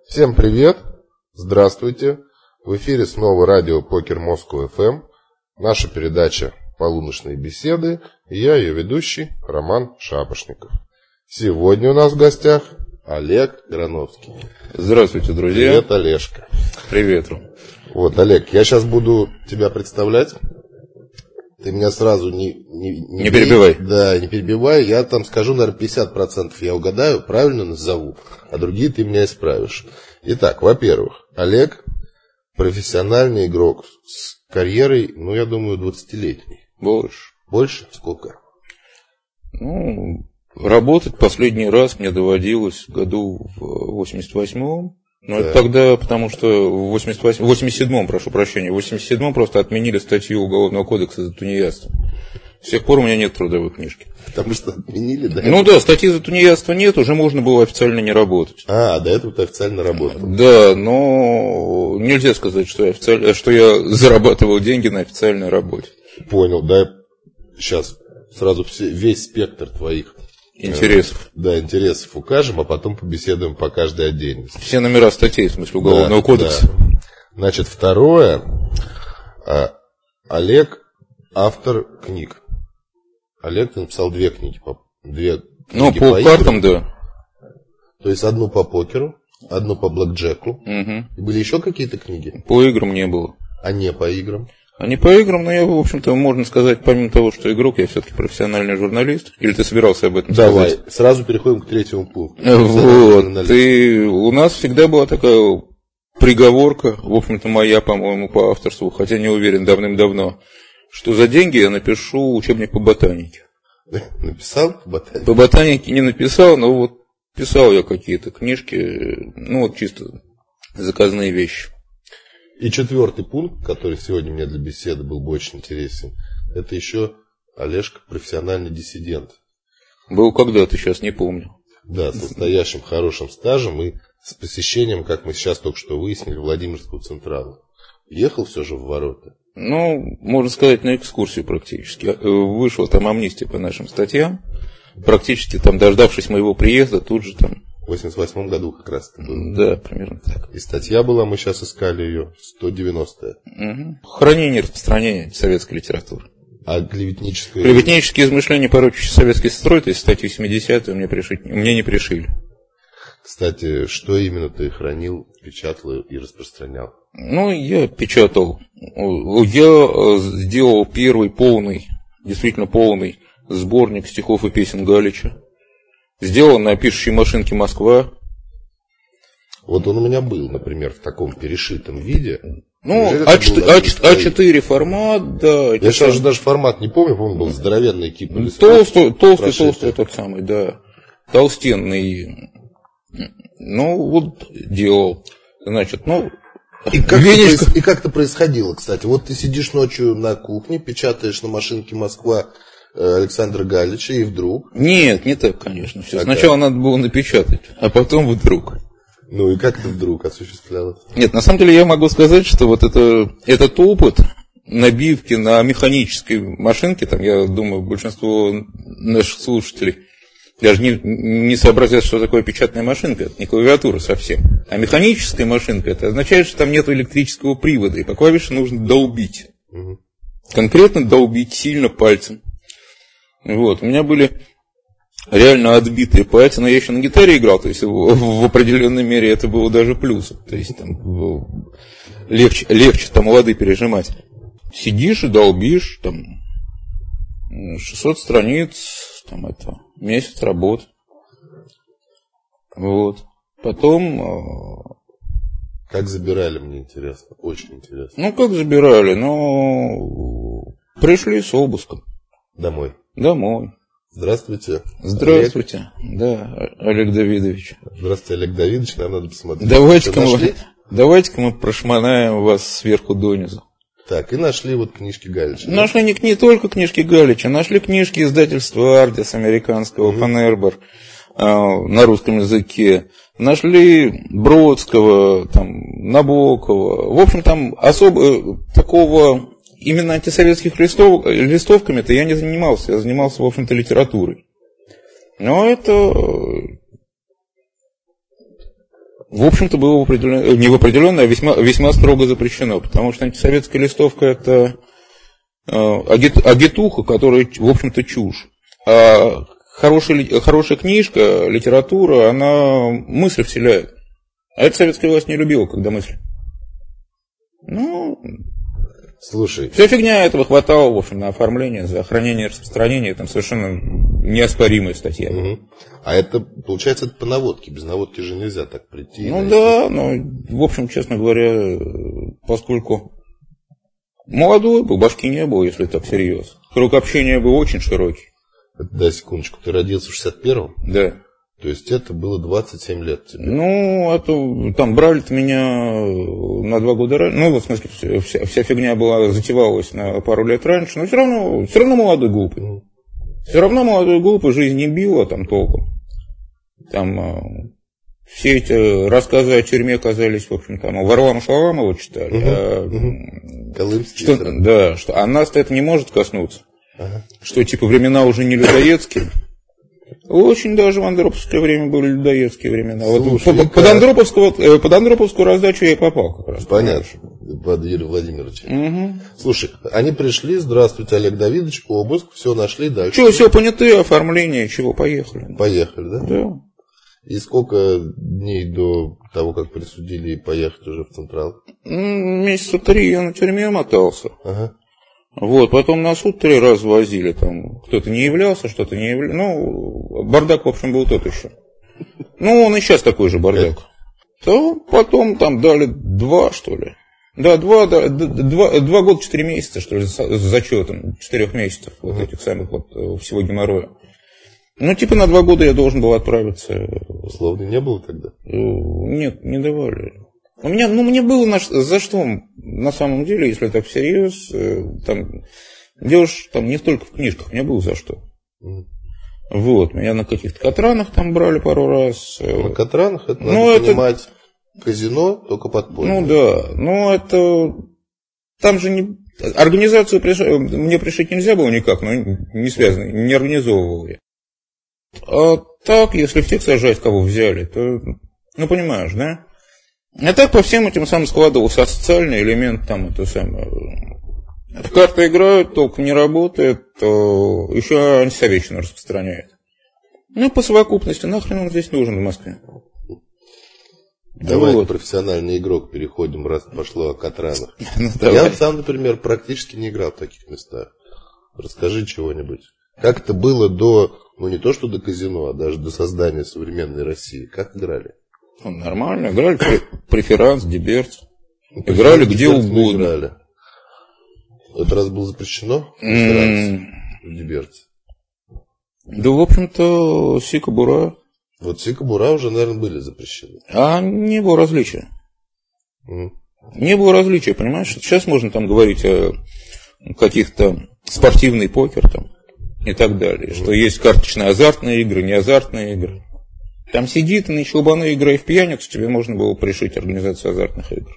Всем привет! Здравствуйте! В эфире снова радио Покер Москва ФМ. Наша передача «Полуночные беседы». И я, ее ведущий, Роман Шапошников. Сегодня у нас в гостях Олег Грановский. Здравствуйте, друзья. Привет, Олежка. Привет, Ром. Вот, Олег, я сейчас буду тебя представлять. Ты меня сразу не перебивай. Да, не перебивай. Я там скажу, наверное, 50% я угадаю, правильно назову, а другие ты меня исправишь. Итак, во-первых, Олег профессиональный игрок с карьерой, я думаю, 20-летний. Больше. Больше? Сколько? Работать последний раз мне доводилось в году в 88-м. Это тогда, потому что в 87-м, прошу прощения, в 87-м просто отменили статью Уголовного кодекса за тунеядство. С тех пор у меня нет трудовой книжки. Потому что отменили, да? Да, статьи за тунеядство нет, уже можно было официально не работать. До этого ты официально работал. Да, но нельзя сказать, что я зарабатывал деньги на официальной работе. Понял, да. Сейчас сразу весь спектр твоих интересов. Интересов укажем, а потом побеседуем по каждой отдельности. Все номера статей, в смысле Уголовного кодекса. Да. Значит, второе. Олег автор книг. Олег написал 2 книги. 2 книги по картам, играм. да. То есть одну по покеру, одну по блэкджеку. Угу. Были еще какие-то книги? По играм не было. А не по играм? А не по играм, но я, в общем-то, можно сказать, помимо того, что игрок, я все-таки профессиональный журналист. Или ты собирался об этом сказать? Давай, сразу переходим к 3-му пункту. У нас всегда была такая приговорка, в общем-то, моя, по-моему, по авторству, хотя не уверен, давным-давно, что за деньги я напишу учебник по ботанике. Написал по ботанике? По ботанике не написал, но писал я какие-то книжки, чисто заказные вещи. И 4-й пункт, который сегодня мне для беседы был бы очень интересен, это еще Олежка профессиональный диссидент. Был когда-то, сейчас не помню. Да, с настоящим хорошим стажем и с посещением, как мы сейчас только что выяснили, Владимирского Централа. Ехал все же в ворота? Можно сказать, на экскурсию практически. Вышла там амнистия по нашим статьям. Практически там, дождавшись моего приезда, тут же там... В 88 году как раз это было. Да, примерно так. И статья была, мы сейчас искали ее, 190-я. Угу. Хранение и распространение советской литературы. А клеветническое... Клеветнические измышления, порочащие советский строй, то есть статью 70-ю мне не пришили. Кстати, что именно ты хранил, печатал и распространял? Я печатал. Я сделал первый действительно полный сборник стихов и песен Галича. Сделан на пишущей машинке «Москва». Вот он у меня был, например, в таком перешитом виде. А4 формат, да. Я сейчас уже даже формат не помню, по-моему, был здоровенный кип. Толстый тот самый, да. Толстенный. Делал. Значит, И как это происходило, кстати? Вот ты сидишь ночью на кухне, печатаешь на машинке «Москва» Александра Галича, и вдруг... Нет, не так, конечно. Все. Сначала надо было напечатать, а потом вдруг. И как это вдруг осуществлялось? Нет, на самом деле я могу сказать, что этот опыт набивки на механической машинке, я думаю, большинство наших слушателей даже не сообразят, что такое печатная машинка. Это не клавиатура совсем. А механическая машинка, это означает, что там нет электрического привода, и по клавише нужно долбить. Угу. Конкретно долбить сильно пальцем. У меня были реально отбитые пальцы, но я еще на гитаре играл, то есть в определенной мере это было даже плюс. То есть легче лады пережимать. Сидишь и долбишь, 600 страниц, месяц работы. Потом... Как забирали, мне интересно, очень интересно. Как забирали, пришли с обыском. Домой. Здравствуйте. Здравствуйте. Олег. Да, Олег Давидович. Здравствуйте, Олег Давидович, нам надо посмотреть. Давайте-ка мы прошмонаем вас сверху донизу. Так, и нашли книжки Галича. Нашли не только книжки Галича, нашли книжки издательства «Ардис» американского, Фанербер, на русском языке. Нашли Бродского, Набокова. В общем, там особо такого... Именно антисоветских листовками-то я не занимался. Я занимался, в общем-то, литературой. Но это в общем-то, было не в определенное, а весьма строго запрещено, потому что антисоветская листовка – это агитуха, которая, в общем-то, чушь. А хорошая книжка, литература, она мысль вселяет. А эта советская власть не любила, когда мысль. Ну, слушай. Вся фигня этого хватало, в общем, на оформление, за хранение и распространение, там совершенно неоспоримая статья. Угу. А это, получается, это по наводке. Без наводки же нельзя так прийти. Ну да, но, в общем, честно говоря, поскольку молодой был, башки не было, если так всерьез. Круг общения был очень широкий. Да, секундочку, ты родился в 61-м? Да. То есть это было 27 лет тебе? Ну, это, там брали-то меня на 2 года раньше. Ну, в смысле, вся фигня была, затевалась на пару лет раньше, но все равно молодой глупый. Все равно молодой глупый, жизнь не била там толком. Там все эти рассказы о тюрьме казались, в общем, там, Варлама Шаламова читали. Колымские. Да, а нас-то это не может коснуться. Что, типа, времена уже не людоедские. Очень даже в андроповское время были людоедские времена. Слушай, вот под Андроповскую раздачу я и попал как раз. Понятно, под Юрия Владимировича. Слушай, они пришли, здравствуйте, Олег Давидович, обыск, все нашли, дальше. Что, все понятые, оформление, чего, поехали. Поехали, да? Да. И сколько дней до того, как присудили поехать уже в Централ? Месяца 3 я на тюрьме мотался. Ага. Вот, потом на суд 3 раза возили, там, кто-то не являлся, что-то не являлся, ну, бардак, в общем, был тот еще. Ну, он и сейчас такой же бардак. То потом там дали 2, что ли. Да, 2 года 4 месяца, что ли, с зачетом 4 месяцев, вот этих самых вот всего геморроя. Ну, типа на 2 года я должен был отправиться. Условно не было тогда? Нет, не давали. Мне было за что, на самом деле, если так всерьез, там, дело ж там не только в книжках, мне было за что. Вот, меня на каких-то Катранах там брали пару раз. На Катранах это надо понимать казино, только подпольное. Ну да, это, там же не, организацию мне пришить нельзя было никак, но не связано, не организовывал я. А так, если в тех сажать, кого взяли, то, ну понимаешь, да? А так по всем этим самым складывался социальный элемент, там это самое. В карты играют, толком не работает, то еще антисоветчину распространяет. Ну, по совокупности, нахрен он здесь нужен в Москве. Давай вот. Профессиональный игрок переходим, раз пошло о Катранах. Я сам, например, практически не играл в таких местах. Расскажи чего-нибудь. Как это было до, ну не то что до казино, а даже до создания современной России? Как играли? Нормально, играли преферанс, деберц. Играли где угодно. Играли. Этот раз было запрещено? Преферанс, деберц. Да, в общем-то, сика-бура. Вот сика-бура уже, наверное, были запрещены. А не было различия. Не было различия, понимаешь? Сейчас можно там говорить о каких-то спортивный покер там и так далее. Что есть карточные азартные игры, не азартные игры. Там сидит и на щелбаны, играя в пьяницу, тебе можно было пришить организацию азартных игр.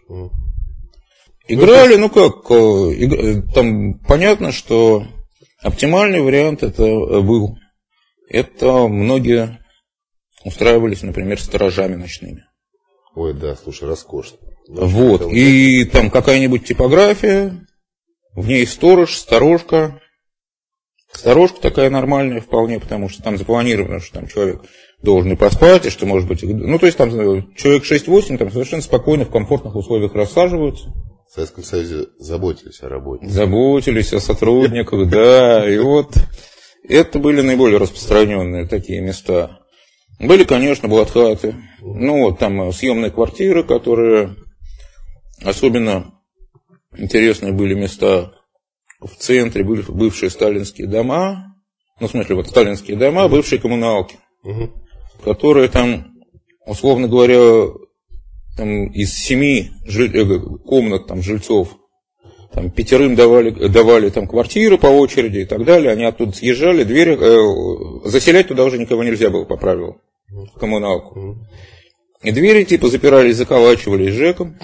Играли, ну как, там понятно, что оптимальный вариант это был. Это многие устраивались, например, сторожами ночными. Ой, да, слушай, роскошно. Вот, и там какая-нибудь типография, в ней сторож, сторожка. Сторожка такая нормальная вполне, потому что там запланировано, что там человек должен и поспать, и что может быть... Ну, то есть там человек 6-8 там совершенно спокойно в комфортных условиях рассаживаются. В Советском Союзе заботились о работе. Заботились о сотрудниках, да. И вот это были наиболее распространенные такие места. Были, конечно, блатхаты. Ну, вот там съемные квартиры, которые особенно интересные были места. В центре были бывшие сталинские дома. Ну, в смысле, вот сталинские дома, бывшие коммуналки. Которые там, условно говоря, там из 7 комнат там, жильцов, там 5 давали там квартиры по очереди и так далее, они оттуда съезжали, двери, заселять туда уже никого нельзя было по правилам, в коммуналку. И двери типа запирались, заколачивались ЖЭКом.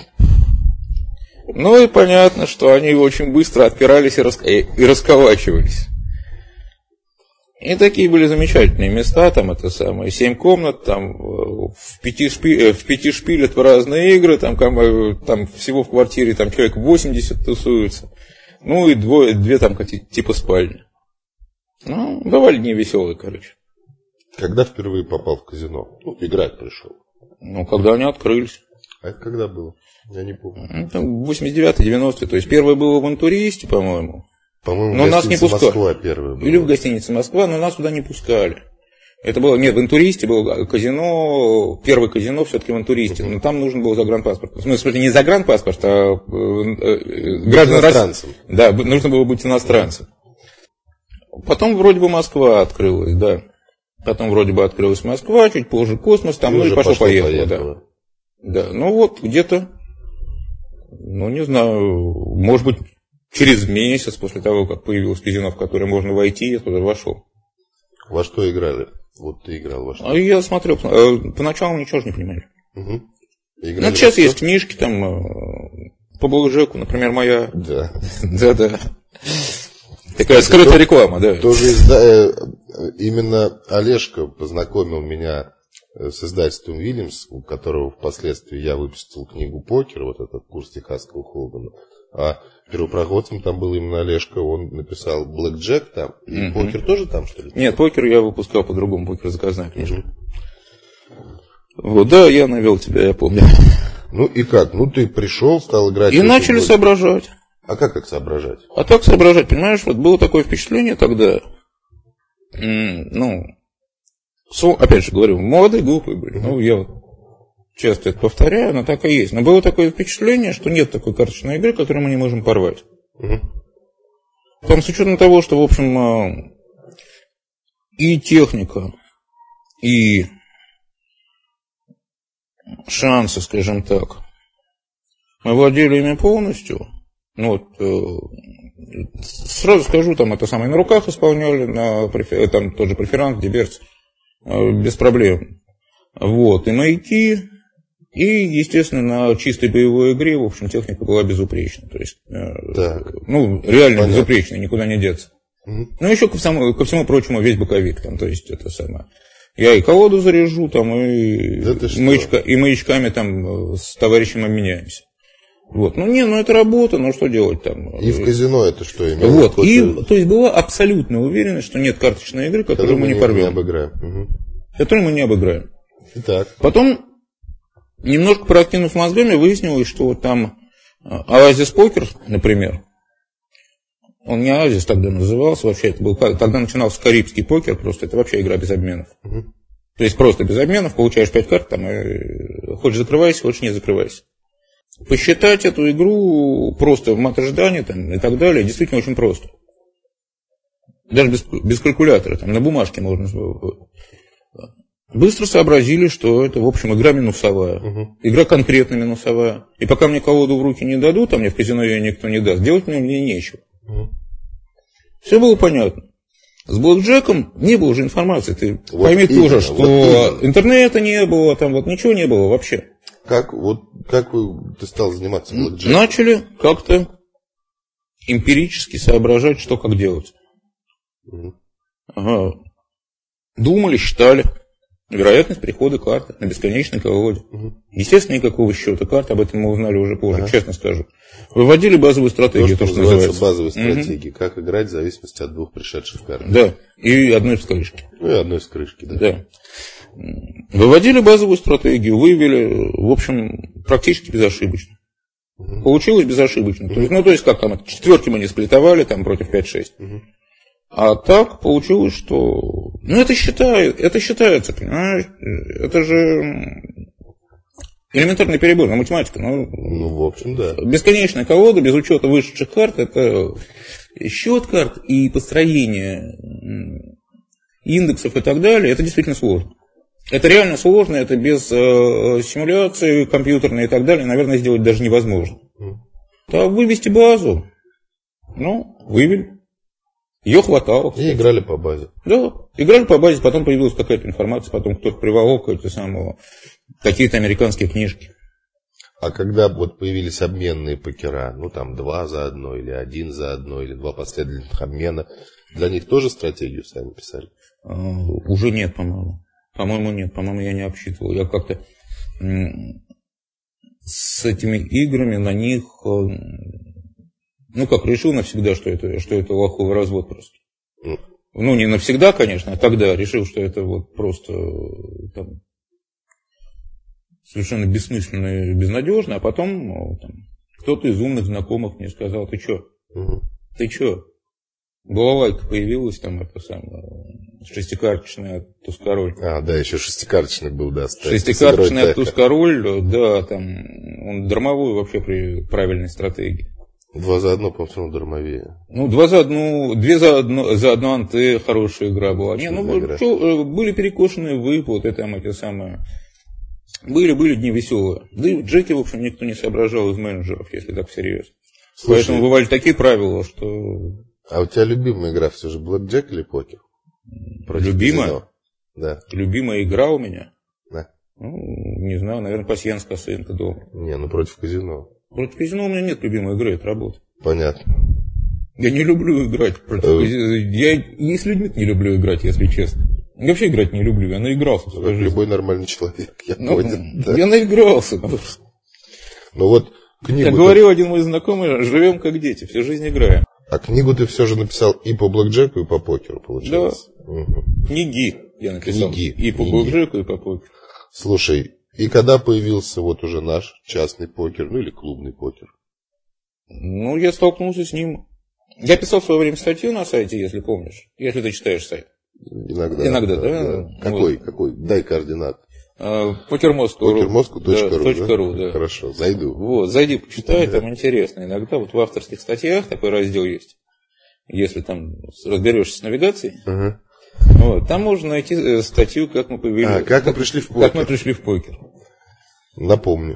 Ну и понятно, что они очень быстро отпирались и расколачивались. И такие были замечательные места, там это самое, 7 комнат, там в 5 шпилят в разные игры, там всего в квартире там человек 80 тусуется, ну и две там типа спальни. Ну, бывали дни веселые, короче. Когда впервые попал в казино? Ну, играть пришел. Ну, когда они открылись. А это когда было? Я не помню. Это 89-90, то есть первое было в «Интуристе», по-моему. По-моему, но в нас не гостинице пускали. Москва первая была. Или в гостинице Москва, но нас туда не пускали. Это было, нет, в «Интуристе» было казино, первое казино все-таки в «Интуристе», но там нужен был загранпаспорт. В смысле, не загранпаспорт, а граждан России. Да, нужно было быть иностранцем. Потом вроде бы Москва открылась, да. Потом вроде бы открылась Москва, чуть позже Космос, там, ну и пошло-поехало, да. Да, ну вот где-то, ну не знаю, может быть, через месяц после того, как появилось казино, в которое можно войти, я туда вошел. Во что играли? Вот ты играл во что? А я смотрел, поначалу ничего же не понимали. Угу. Ну, сейчас есть книжки там по блэкджеку, например, моя. Да. Да. Такая скрытая реклама, да. Тоже именно Олежка познакомил меня с издательством Уильямс, у которого впоследствии я выпустил книгу «Покер», вот этот курс техасского Холдена. А первопроходцем там был именно Олежка, он написал «Блэкджек» там, и «Покер» тоже там, что ли? Нет, «Покер» я выпускал по-другому, «Покер» заказная книжка. Вот, да, я навел тебя, я помню. Ну и как? Ну ты пришел, стал играть. И начали соображать. А как так соображать? А так соображать, понимаешь, вот было такое впечатление тогда, ну, опять же говорю, молодые, глупые были. Ну, я вот часто это повторяю, но так и есть. Но было такое впечатление, что нет такой карточной игры, которую мы не можем порвать. Там с учетом того, что, в общем, и техника, и шансы, скажем так, мы владели ими полностью. Ну, вот, сразу скажу, там это самое на руках исполняли, там тот же преферанс, деберц, без проблем. Вот, и маяки, и, естественно, на чистой боевой игре, в общем, техника была безупречна. То есть, ну, реально безупречная, никуда не деться. Ну, еще ко всему прочему, весь боковик, там, то есть, это самое. Я и колоду заряжу, там, и маячками там с товарищем обменяемся. Вот. Ну, это работа, но что делать там? И в казино это что имело? Вот. И, то есть, была абсолютная уверенность, что нет карточной игры, которую мы не порвем. Которую мы не обыграем. Итак. Потом, немножко прокинув мозгами, выяснилось, что вот там Оазис Покер, например, он не Оазис тогда назывался, вообще это был, тогда начинался Карибский покер, просто это вообще игра без обменов. То есть, просто без обменов, получаешь 5 карт, там, и хочешь закрывайся, хочешь не закрывайся. Посчитать эту игру просто в мат ожидания там, и так далее действительно очень просто. Даже без калькулятора, там, на бумажке можно. Быстро сообразили, что это, в общем, игра минусовая. Игра конкретно минусовая. И пока мне колоду в руки не дадут, а мне в казино ее никто не даст, делать мне нечего. Все было понятно. С блэкджеком не было уже информации. Ты вот пойми тоже, что интернета не было, там вот ничего не было вообще. Как ты стал заниматься блэкджеком? Начали как-то эмпирически соображать, что как делать. Ага. Думали, считали. Вероятность прихода карты на бесконечной колоде. Естественно, никакого счета карт, об этом мы узнали уже позже, честно скажу. Выводили базовую стратегию, то, что называется базовой стратегией. Как играть в зависимости от двух пришедших карт. Да, и одной вскрышки. Ну и одной вскрышки, да. Выводили базовую стратегию, вывели, в общем, практически безошибочно. Получилось безошибочно. То есть, как там, четверки мы не сплитовали, там, против 5-6. А так получилось, что... Ну, это считается, понимаешь? Это же элементарный перебор, математика. Ну, в общем, да. Бесконечная колода, без учета вышедших карт, это счет карт и построение индексов и так далее, это действительно сложно. Это реально сложно, это без симуляции компьютерной и так далее, наверное, сделать даже невозможно. Так, вывести базу, вывели. Ее хватало. И играли по базе. Да, играли по базе, потом появилась какая-то информация, потом кто-то приволок какие-то американские книжки. А когда вот появились обменные покера, там 2 за 1, или 1 за 1, или 2 последовательных обмена, Для них тоже стратегию сами писали? Уже нет, по-моему. По-моему, нет. По-моему, я не обсчитывал. Я как-то с этими играми на них, решил навсегда, что это лоховый развод просто. Ну, не навсегда, конечно, а тогда решил, что это вот просто там, совершенно бессмысленно и безнадежно, а потом кто-то из умных знакомых мне сказал: ты чё? Ты чё? Балалайка появилась, там это самое, шестикарточная Тускароль. Да, еще шестикарточный был, да. Шестикарточная Тускароль, да, там, он дармовой вообще при правильной стратегии. 2 за 1, по-моему, дармовее. 2 за 1, 2 за 1 анте, хорошая игра была. Были перекошенные выплаты, там эти самые. Были дни веселые. Да и в Джеке, в общем, никто не соображал из менеджеров, если так всерьез. Слушай, поэтому бывали такие правила, что... А у тебя любимая игра все же блэкджек или покер? Любимая? Казино? Да. Любимая игра у меня? Да. Не знаю, наверное, пасьянс косынка дома. Против казино. Против казино у меня нет любимой игры, это работа. Понятно. Я не люблю играть против казино. Я и с людьми не люблю играть, если честно. Я вообще играть не люблю, я наигрался. Как любой нормальный человек, я понял. Да. Я наигрался. Книгу... Как говорил один мой знакомый, живем как дети, всю жизнь играем. А книгу ты все же написал и по блэкджеку, и по покеру, получается? Да. Книги я написал. И по блэкджеку, и по покеру. Слушай, и когда появился вот уже наш частный покер, или клубный покер? Я столкнулся с ним. Я писал в свое время статью на сайте, если помнишь. Если ты читаешь сайт. Иногда, да. Какой? Дай координаты. Покермоску.ру. Да. Хорошо, зайду. Зайди, почитай, там интересно. Иногда в авторских статьях такой раздел есть. Если там разберешься с навигацией, там можно найти статью, как мы появились. Как мы пришли в покер. Как мы пришли в покер. Напомню.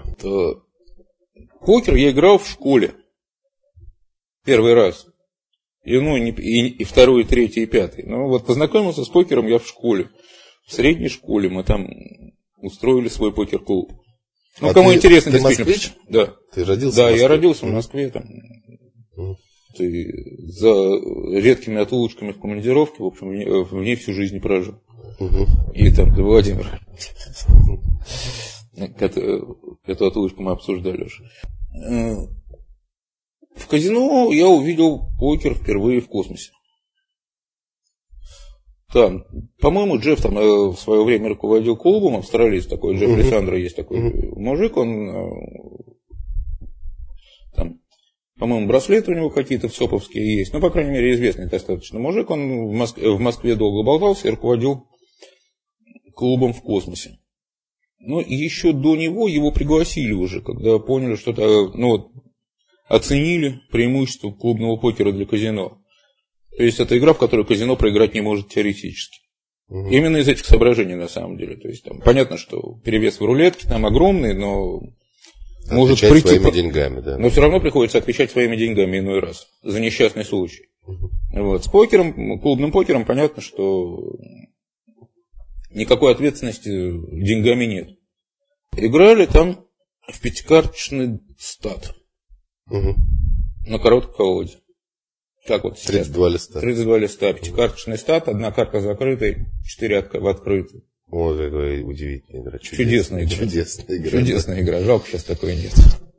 Покер я играл в школе. Первый раз. И второй, и третий, и пятый. Познакомился с покером я в школе. В средней школе мы там устроили свой покер-клуб. Кому интересно, действительно. Москвич? Да. Ты родился в Москве? Москве? Да, я родился в Москве. Там. За редкими отлучками в командировке, в общем, в ней всю жизнь прожил. И там до Владимира. Эту отлучку мы обсуждали уже. В казино я увидел покер впервые в космосе. Там, по-моему, Джефф там в свое время руководил клубом, австралиец такой, Джефф Лиссандро есть такой мужик, он там, по-моему, браслеты у него какие-то в Соповске есть, по крайней мере, известный достаточно мужик, он в Москве долго болтался и руководил клубом в космосе. И еще до него его пригласили уже, когда поняли, что оценили преимущество клубного покера для казино. То есть это игра, в которой казино проиграть не может теоретически. Именно из этих соображений на самом деле. То есть там понятно, что перевес в рулетке там огромный, но может прийти своими деньгами, да. Но все равно приходится отвечать своими деньгами иной раз за несчастный случай. С покером, клубным покером понятно, что никакой ответственности деньгами нет. Играли там в пятикарточный стат на короткой колоде. Как 32 листа. 32 листа, пятикарточный стат, одна карта закрытая, 4 в открытую. Какая удивительная игра. Чудесная игра. Чудесная игра. Жалко, сейчас такой нет.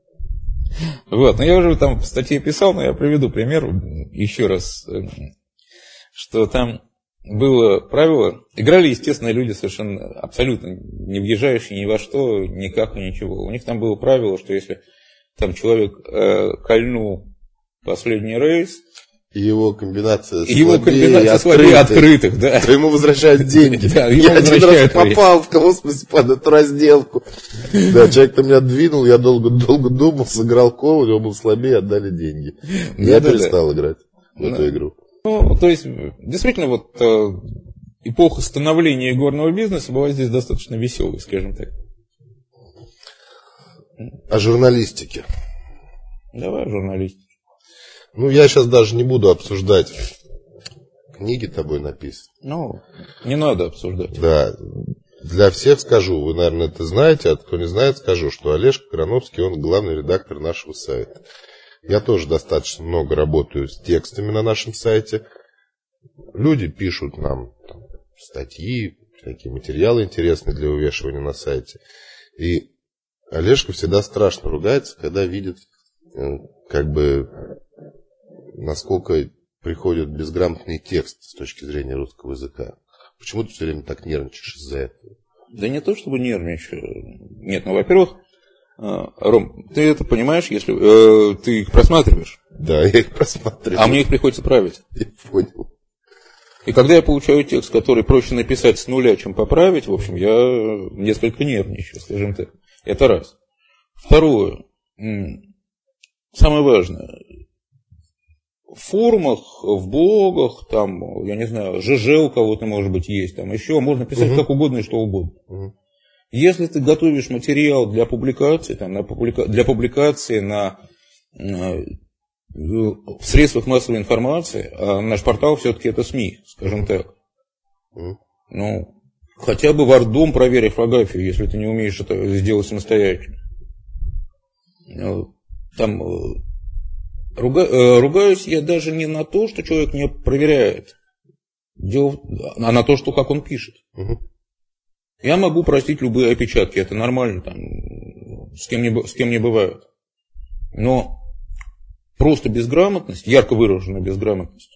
Я уже там в статье писал, но я приведу пример еще раз, что там было правило, играли, естественно, люди совершенно абсолютно не въезжающие ни во что, никак и ничего. У них там было правило, что если там человек кольнул последний рейс, его комбинация слабее открытых, да. То ему возвращают деньги. Да, я один раз попал в космосе под эту разделку. Да, человек-то меня двинул, я долго думал, сыграл кол, у него был слабее, отдали деньги. Я перестал играть в эту игру. То есть, действительно, эпоха становления игорного бизнеса была здесь достаточно веселой, скажем так. О журналистике. Давай о журналистике. Я сейчас даже не буду обсуждать книги тобой написаны. Не надо обсуждать. Да. Для всех скажу, вы, наверное, это знаете, а кто не знает, скажу, что Олежка Крановский, он главный редактор нашего сайта. Я тоже достаточно много работаю с текстами на нашем сайте. люди пишут нам там статьи, такие материалы интересные для вывешивания на сайте. И Олежка всегда страшно ругается, когда видит, как бы, насколько приходит безграмотный текст с точки зрения русского языка. Почему ты все время так нервничаешь из-за этого? Да не то, чтобы нервничаю. Нет, ну, во-первых, Ром, ты это понимаешь, если ты их просматриваешь? Да, я их просматриваю. А мне их приходится править. Я понял. И когда я получаю текст, который проще написать с нуля, чем поправить, в общем, я несколько нервничаю, скажем так. Это раз. Второе. Самое важное. В форумах, в блогах, там, я не знаю, ЖЖ у кого-то, может быть, есть, там еще можно писать как угодно и что угодно. Если ты готовишь материал для публикации, там, для публикации в средствах массовой информации, а наш портал все-таки это СМИ, скажем так. Ну, хотя бы вардом проверь орфографию, если ты не умеешь это сделать самостоятельно. Там ругаюсь я даже не на то, что человек не проверяет, а на то, что как он пишет. Я могу простить любые опечатки, это нормально, там, с кем не бывает. Но просто безграмотность, ярко выраженная безграмотность.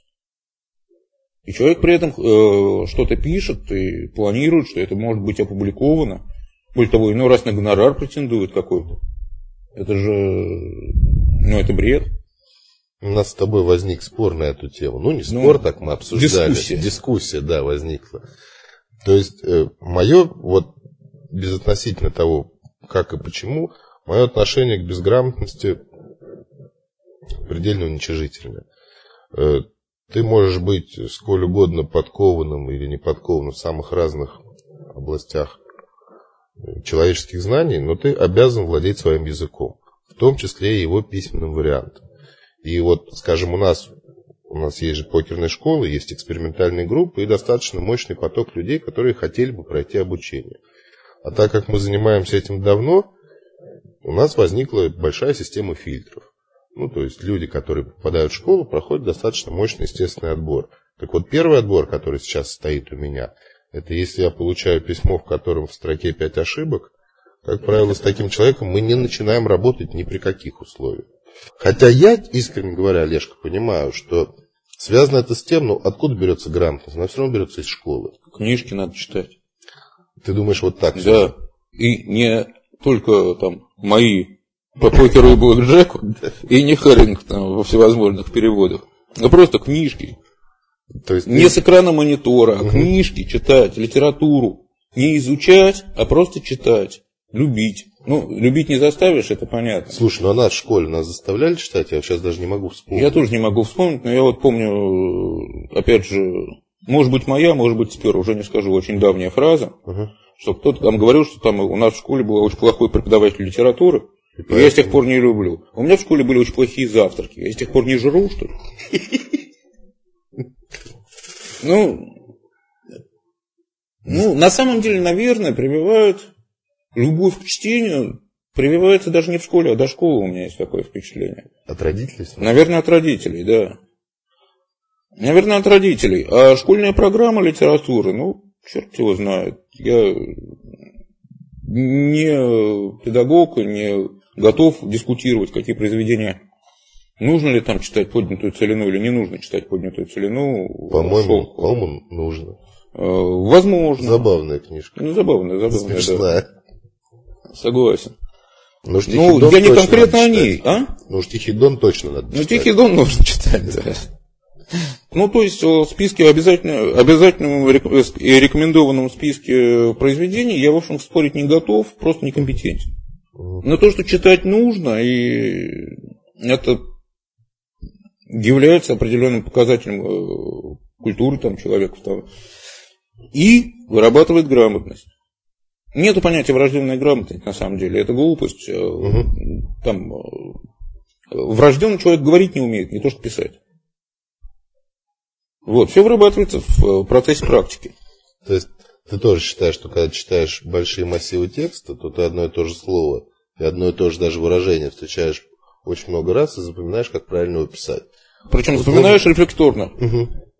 И человек при этом что-то пишет и планирует, что это может быть опубликовано. Более того, иной раз на гонорар претендует какой-то. Это же, ну, это бред. У нас с тобой возник спор на эту тему. Ну, не спор, так мы обсуждали. Дискуссия, да, возникла. То есть, мое, вот, безотносительно того, как и почему, мое отношение к безграмотности предельно уничижительное. Ты можешь быть сколь угодно подкованным или не подкованным в самых разных областях человеческих знаний, но ты обязан владеть своим языком, в том числе и его письменным вариантом. И вот, скажем, у нас есть же покерные школы, есть экспериментальные группы и достаточно мощный поток людей, которые хотели бы пройти обучение. А так как мы занимаемся этим давно, у нас возникла большая система фильтров. Ну, то есть люди, которые попадают в школу, проходят достаточно мощный естественный отбор. Так вот, первый отбор, который сейчас стоит у меня, это если я получаю письмо, в котором в строке 5 ошибок, как правило, с таким человеком мы не начинаем работать ни при каких условиях. Хотя я, искренне говоря, Олежка, понимаю, что связано это с тем, ну, откуда берется грамотность? Она все равно берется из школы. Книжки надо читать. Ты думаешь, вот так? Да. И не только там мои по покеру и блэкджеку, и не Харрингтон во всевозможных переводах, а просто книжки. То есть не с экрана монитора, а книжки читать, литературу. Не изучать, а просто читать. Любить. Ну, любить не заставишь, это понятно. Слушай, ну а нас в школе нас заставляли читать, я сейчас даже не могу вспомнить. Я тоже не могу вспомнить, но я вот помню, опять же, может быть моя, может быть спер, уже не скажу, очень давняя фраза, что кто-то там говорил, что там у нас в школе был очень плохой преподаватель литературы, и я с тех пор не люблю. У меня в школе были очень плохие завтраки, я с тех пор не жру, что ли? Ну, на самом деле, наверное, прививают любовь к чтению, прививается даже не в школе, а до школы у меня есть такое впечатление. От родителей? Наверное, от родителей, да. Наверное, от родителей. А школьная программа литературы, ну, черт его знает. Я не педагог, не готов дискутировать, какие произведения. Нужно ли там читать поднятую целину или не нужно читать поднятую целину? По-моему, нужно. Возможно. Забавная книжка. Ну, забавная, смешная. Да. Согласен. Ну, я не конкретно о ней, а? Ну, уж Тихий Дон точно надо читать. Ну, Тихий Дон нужно читать, да. Ну, то есть, в списке обязательном и рекомендованном списке произведений я, в общем, спорить не готов, просто некомпетентен. Но то, что читать нужно, и это является определенным показателем культуры там, человека. И вырабатывает грамотность. Нету понятия врожденная грамотность, на самом деле. Это глупость. Там, врожденный человек говорить не умеет, не то что писать. Вот, все вырабатывается в процессе практики. То есть ты тоже считаешь, что когда читаешь большие массивы текста, то ты одно и то же слово и одно и то же даже выражение встречаешь очень много раз и запоминаешь, как правильно его писать. Причем запоминаешь рефлекторно.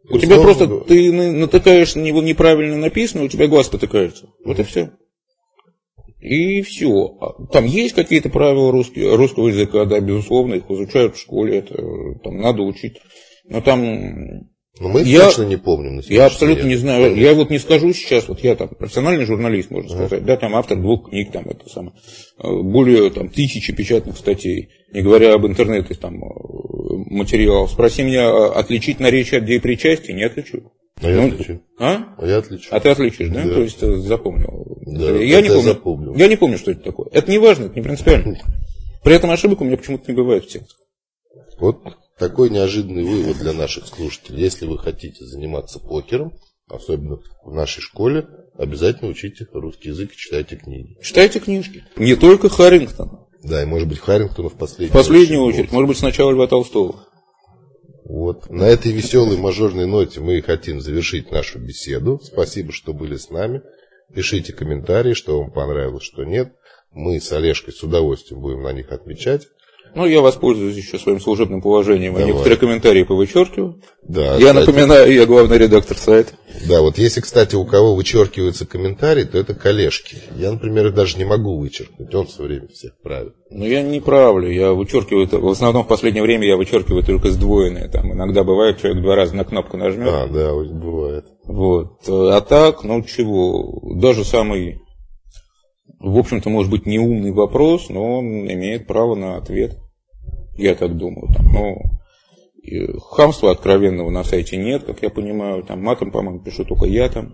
У тебя просто, ты натыкаешься на него неправильно написано, у тебя глаз потыкается. Вот и все. И все. Там есть какие-то правила русского языка, да, безусловно, их изучают в школе, это там надо учить. Но там... Но мы их точно не помним. Я абсолютно не знаю. Я вот не скажу сейчас, вот я там профессиональный журналист, можно сказать, да, там автор 2 книг, там это самое, более там 1000 печатных статей, не говоря об интернете, там материалов. Спроси меня, отличить наречие от деепричастия, не отличу. А я отличу. А? А я отличу. А ты отличишь, да? То есть запомнил. Да, я не помню. Я не помню, что это такое. Это не важно, это не принципиально. При этом ошибок у меня почему-то не бывает в текстах. Вот такой неожиданный вывод для наших слушателей. Если вы хотите заниматься покером, особенно в нашей школе, обязательно учите русский язык и читайте книги. Читайте книжки. Не только Харрингтона. Да, и может быть Харрингтона в последнюю очередь. В последнюю очередь. Может быть, сначала Льва Толстого. Вот. На этой веселой мажорной ноте мы хотим завершить нашу беседу. Спасибо, что были с нами. Пишите комментарии, что вам понравилось, что нет. Мы с Олежкой с удовольствием будем на них отвечать. Ну, я воспользуюсь еще своим служебным положением. Давай. Некоторые комментарии повычеркиваю. Да, я, кстати, напоминаю, я главный редактор сайта. Да, вот если, кстати, у кого вычеркиваются комментарии, то это коллежки. Я, например, их даже не могу вычеркнуть. Он все время всех правит. Ну, я не правлю. Я вычеркиваю. В основном в последнее время я вычеркиваю только сдвоенные. Там иногда бывает, человек 2 раза на кнопку нажмет. А, да, бывает. Вот. А так, ну чего, даже самый, в общем-то, может быть, неумный вопрос, но он имеет право на ответ. Я так думаю. Там, ну, хамства откровенного на сайте нет, как я понимаю. Там матом, по-моему, пишу только я там.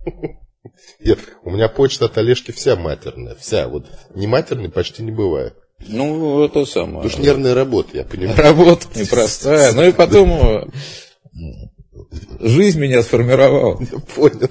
У меня почта от Олежки вся матерная. Вся. Вот не матерной почти не бывает. Ну, это самое. Потому что нервная работа, я понимаю. Работа непростая. Ну и потом жизнь меня сформировала. Я понял.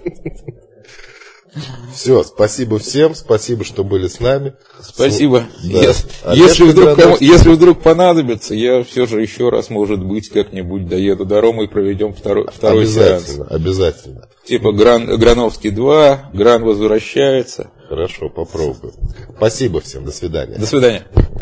Все, спасибо всем, спасибо, что были с нами. Спасибо. Да. Если вдруг понадобится, я все же еще раз, может быть, как-нибудь доеду до Ромы и проведем второй сеанс. Обязательно. Типа Грановский 2, Гран возвращается. Хорошо, попробуем. Спасибо всем, до свидания. До свидания.